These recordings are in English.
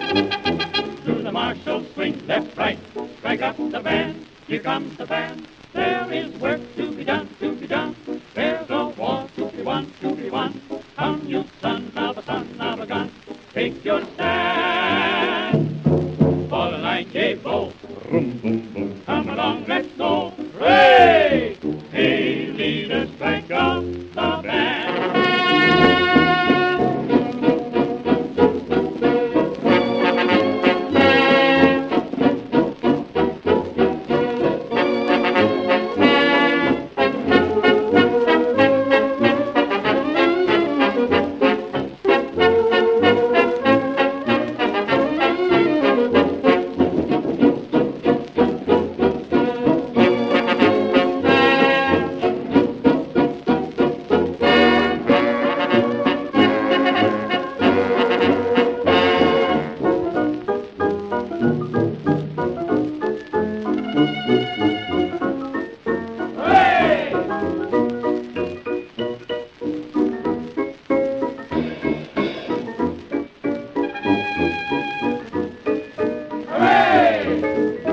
To the marshal swing, left, right, strike up the band. Here comes the band. There is work to be done, to be done. There's a war to be won, to be won. Come, you son of a gun, take your stand. Fall a line, J. Blow. Come along, let's go. Hooray! Hey, leader, strike up the band.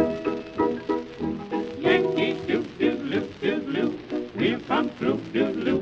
Yankee doodle-doo, doodle-doo, we'll come through, doodle-doo.